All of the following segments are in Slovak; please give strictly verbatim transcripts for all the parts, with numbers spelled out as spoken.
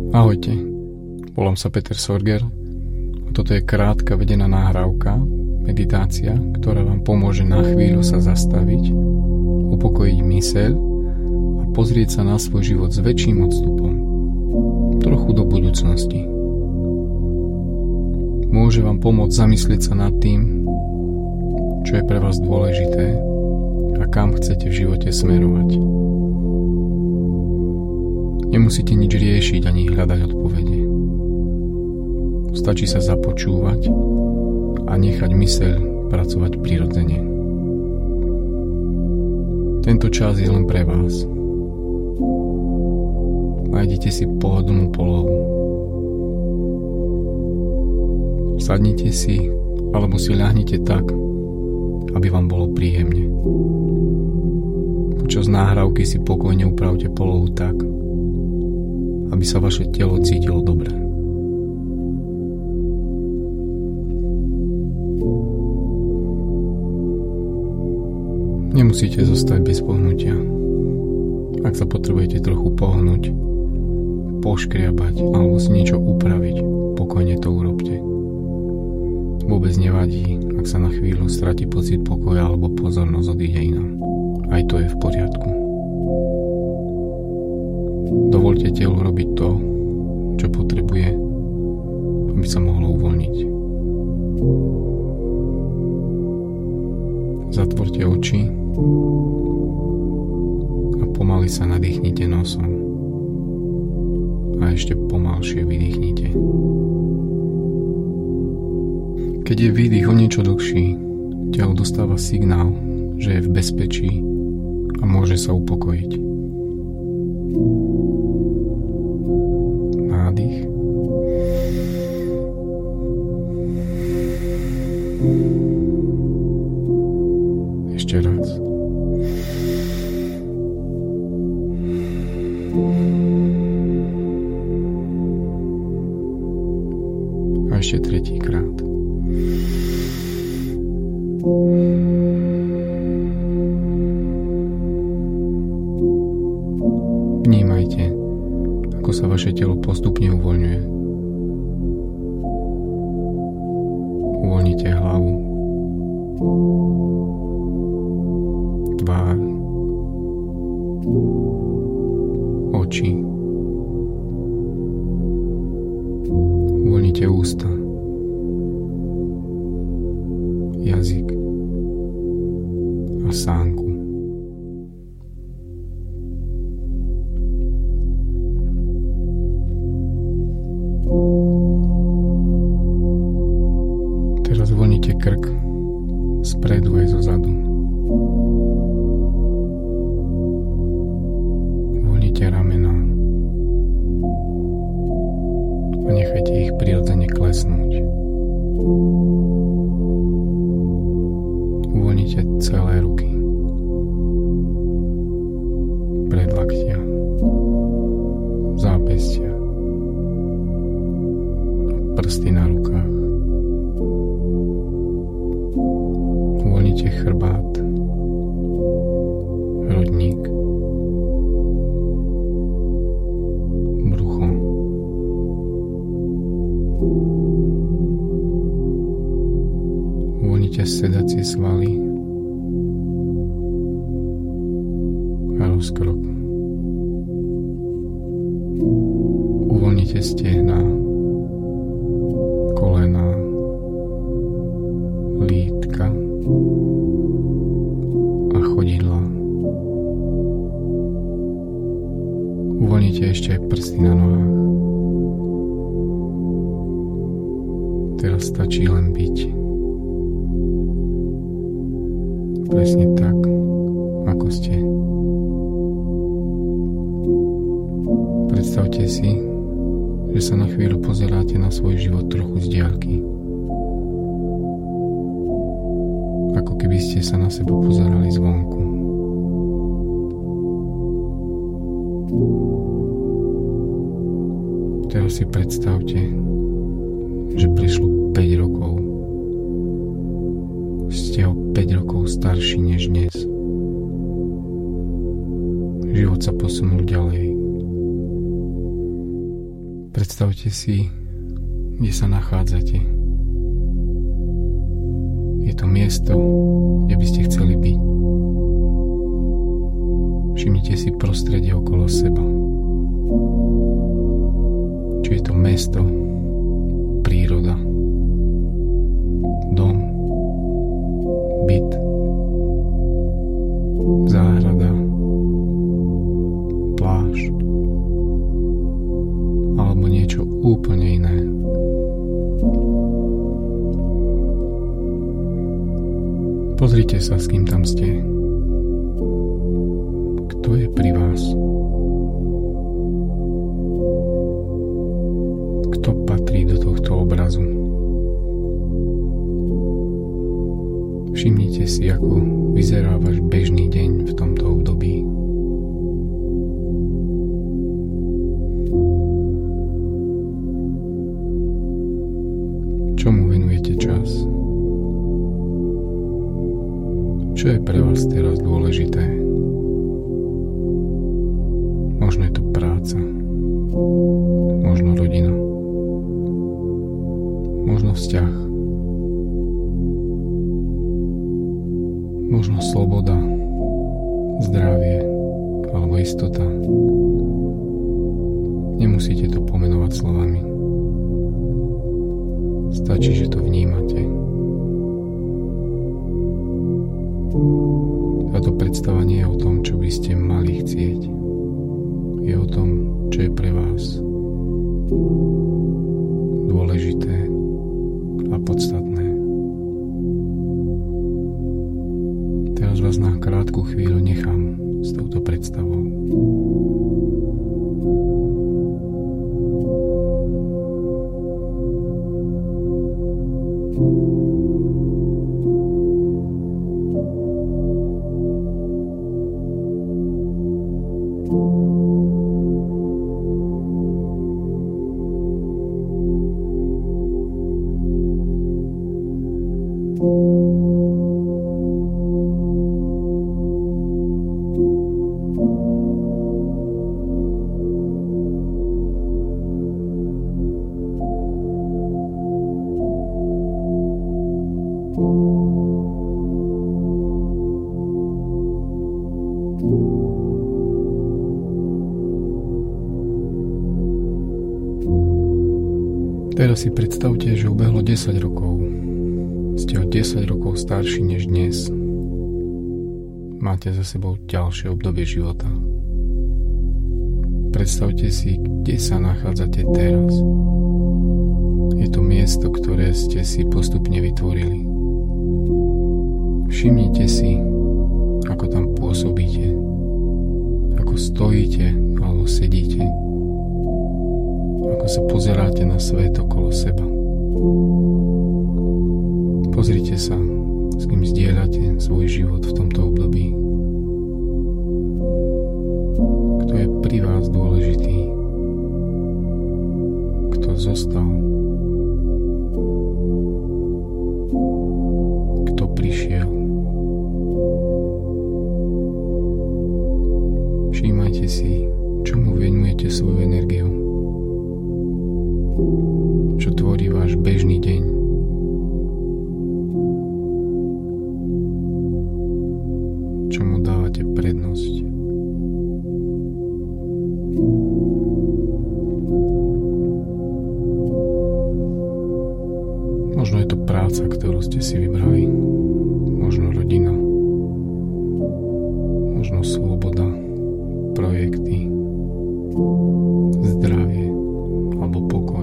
Ahojte, volám sa Peter Sorger a toto je krátka vedená nahrávka, meditácia, ktorá vám pomôže na chvíľu sa zastaviť, upokojiť myseľ a pozrieť sa na svoj život s väčším odstupom, trochu do budúcnosti. Môže vám pomôcť zamyslieť sa nad tým, čo je pre vás dôležité a kam chcete v živote smerovať. Nemusíte nič riešiť ani hľadať odpovede. Stačí sa započúvať a nechať myseľ pracovať prirodzene. Tento čas je len pre vás. Nájdite si pohodlnú polohu. Sadnite si alebo si ľahnite tak, aby vám bolo príjemne. Počas nahrávky si pokojne upravte polohu tak, aby sa vaše telo cítilo dobre. Nemusíte zostať bez pohnutia. Ak sa potrebujete trochu pohnúť, poškriabať alebo si niečo upraviť, pokojne to urobte. Vôbec nevadí, ak sa na chvíľu stratí pocit pokoja alebo pozornosť odíde inám. Aj to je v poriadku. Dovoľte telu robiť to, čo potrebuje, aby sa mohlo uvoľniť. Zatvorte oči a pomaly sa nadýchnite nosom a ešte pomalšie vydýchnite. Keď je výdych o niečo dlhší, telo dostáva signál, že je v bezpečí a môže sa upokojiť. Nádych. Ešte raz. A ešte tretíkrát. Vnímajte, ako sa vaše telo postupne uvoľňuje. Uvoľnite hlavu, tvár, oči. Uvoľnite ústa, jazyk a sánku. Teraz uvoľnite krk spredu aj zozadu. Uvoľnite ramená a nechajte ich prirodzene klesnúť. Uvoľnite celé ruky, predlaktia, zápestia, prsty na rukách. Uvoľnite chrbát, hrudník, brucho. Uvoľnite sedacie svaly a rozkrok. Uvoľnite stehná, kolená, lítka a chodidlá. Uvoľnite ešte aj prsty na nohách. Teraz stačí len byť. Presne tak, ako ste. Predstavte si, že sa na chvíľu pozeráte na svoj život trochu z diaľky. Ako keby ste sa na seba pozerali zvonku. Teraz si predstavte, že prešlo päť rokov. Ste o päť rokov starší než dnes. Život sa posunul ďalej. Predstavte si, kde sa nachádzate. Je to miesto, kde by ste chceli byť. Všimnite si prostredie okolo seba. Či je to mesto, príroda, dom, byt, záhrada, pláž alebo niečo úplne iné. Pozrite sa, s kým tam ste. Kto je pri vás? Kto patrí do tohto obrazu? Všimnite si, ako vyzerá váš bežný deň v tomto období. Čomu venujete čas? Čo je pre vás teraz dôležité? Možno je to práca, možno rodina, možno vzťah, možno sloboda, zdravie alebo istota. Nemusíte to pomenovať slovami. Stačí, že to vnímate. Táto predstava nie je o tom, čo by ste mali chcieť. Je o tom, čo je pre vás dôležité a podstatné. Teraz vás na krátku chvíľu nechám s touto predstavou. Teraz si predstavte, že ubehlo desať rokov. Ste o desať rokov starší než dnes. Máte za sebou ďalšie obdobie života. Predstavte si, kde sa nachádzate teraz. Je to miesto, ktoré ste si postupne vytvorili. Všimnite si, ako tam pôsobíte, ako stojíte alebo sedíte, ako sa pozeráte na svet okolo seba. Pozrite sa, s kým zdieľate svoj život v tomto období. Kto je pri vás dôležitý? Kto zostal? Kto prišiel? Všímajte si, čomu venujete svoju energiu. Čo tvorí váš bežný deň. Čomu dávate prednosť. Možno je to práca, ktorú ste si vybrali. Možno rodina. Možno sloboda, projekty, zdravie alebo pokoj.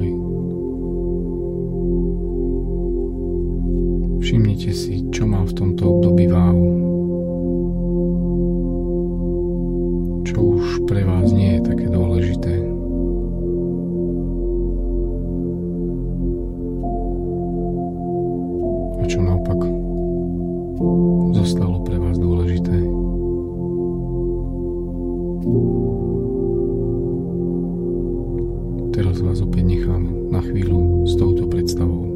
Všimnite si, čo má v tomto období váhu. Čo už pre vás nie je také dôležité. A čo naopak zostalo pre vás dôležité. Teraz vás opäť nechám na chvíľu s touto predstavou.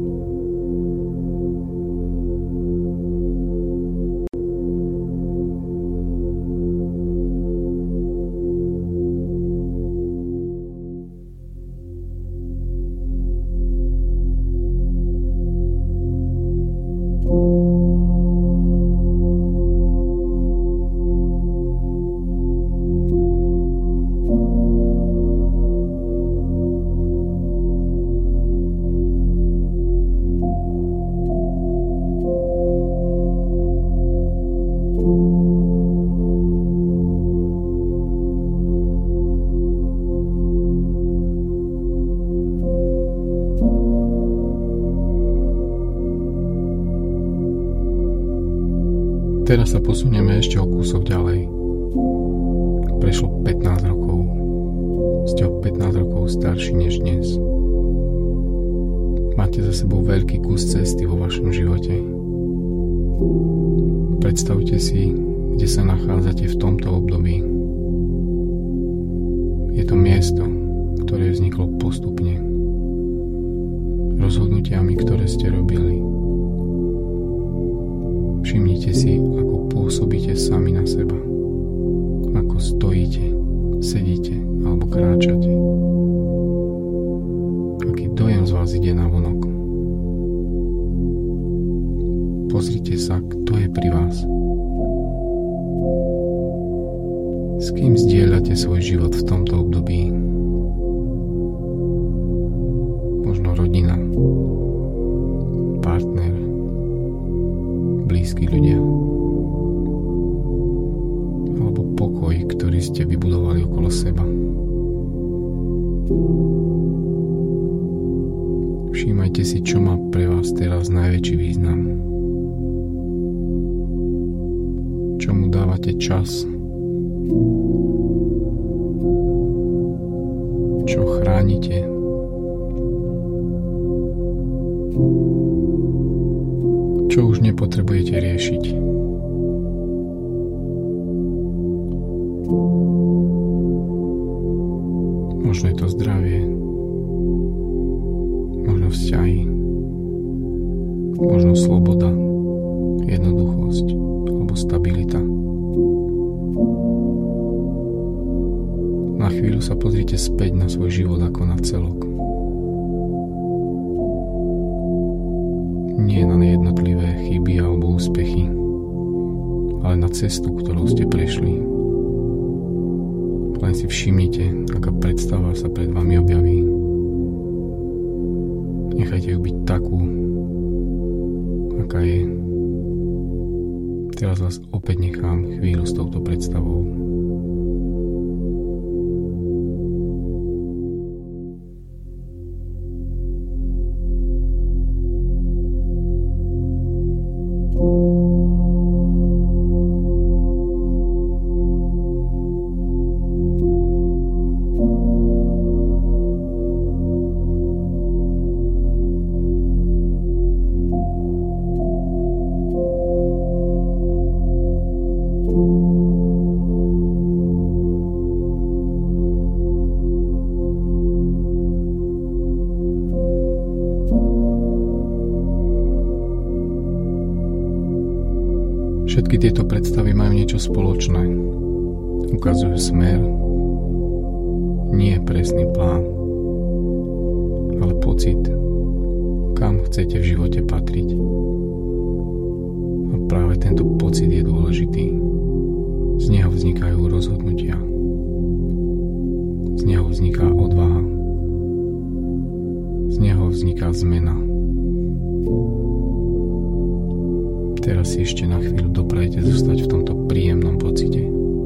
Teraz sa posunieme ešte o kúsok ďalej. Prešlo pätnásť rokov. Ste o pätnásť rokov starší než dnes. Máte za sebou veľký kus cesty vo vašom živote. Predstavte si, kde sa nachádzate v tomto období. Je to miesto, ktoré vzniklo postupne. Rozhodnutiami, ktoré ste robili. Všimnite si, ako pôsobíte sami na seba. Ako stojíte, sedíte alebo kráčate. Aký dojem z vás ide na vonok. Pozrite sa, kto je pri vás. S kým zdieľate svoj život v tomto období? Možno rodina, partner, blízki ľudia, alebo pokoj, ktorý ste vybudovali okolo seba. Všímajte si, čo má pre vás teraz najväčší význam. Čomu dávate čas? Čo chránite? Čo už nepotrebujete riešiť? Možno je to zdravie, možno vzťahy, možno sloboda, jednoduchosť alebo stabilita. Na chvíľu sa pozrite späť na svoj život ako na celok. Nie na jednotlivé chyby alebo úspechy, ale na cestu, ktorou ste prešli. Len si všimnite, aká predstava sa pred vami objaví. Nechajte ju byť takú, aká je. Teraz vás opäť nechám chvíľu s touto predstavou. Všetky tieto predstavy majú niečo spoločné. Ukazujú smer, nie presný plán, ale pocit, kam chcete v živote patriť. A práve tento pocit je dôležitý. Z neho vznikajú rozhodnutia. Z neho vzniká odvaha. Z neho vzniká zmena. Teraz si ešte na chvíľu doprajte zostať v tomto príjemnom pocite.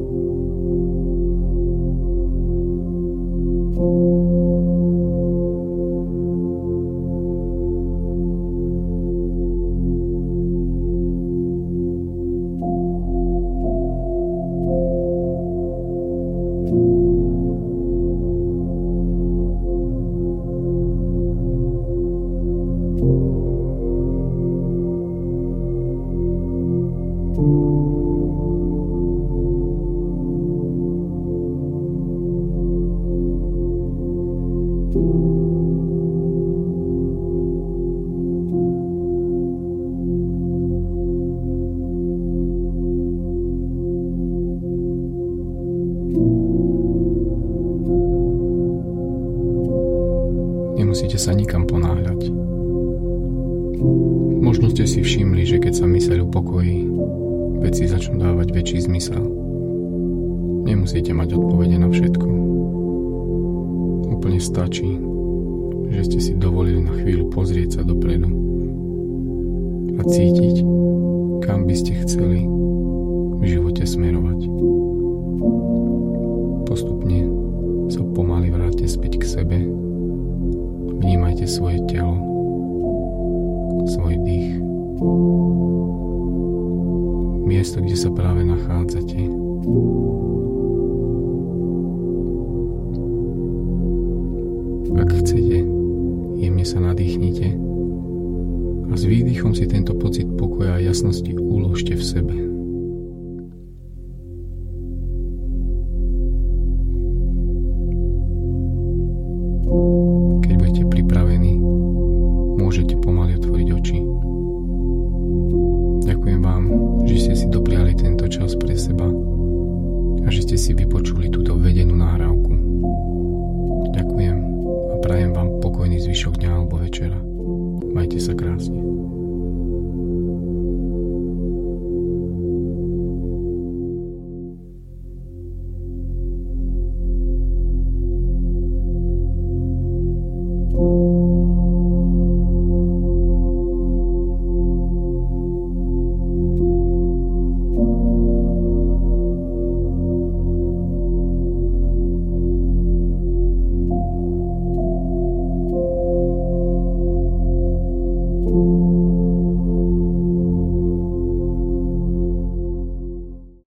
Nemusíte sa nikam ponáhľať. Možno ste si všimli, že keď sa myseľ upokojí, veci začnú dávať väčší zmysel. Nemusíte mať odpovede na všetko. Úplne stačí, že ste si dovolili na chvíľu pozrieť sa dopredu a cítiť, kam by ste chceli v živote smerovať. Postupne sa pomaly vráťte späť k sebe. Vnímajte svoje telo, svoj dých. miesto, kde sa práve nachádzate. Ak chcete, jemne sa nadýchnite a s výdychom si tento pocit pokoja a jasnosti uložte v sebe. Keď budete pripravení, môžete pomaly otvoriť oči. Ďakujem vám, že ste si dopriali tento čas pre seba a že ste si vypočuli túto vedenú nahrávku. Ďakujem a prajem vám pokojný zvyšok dňa alebo večera. Majte sa krásne.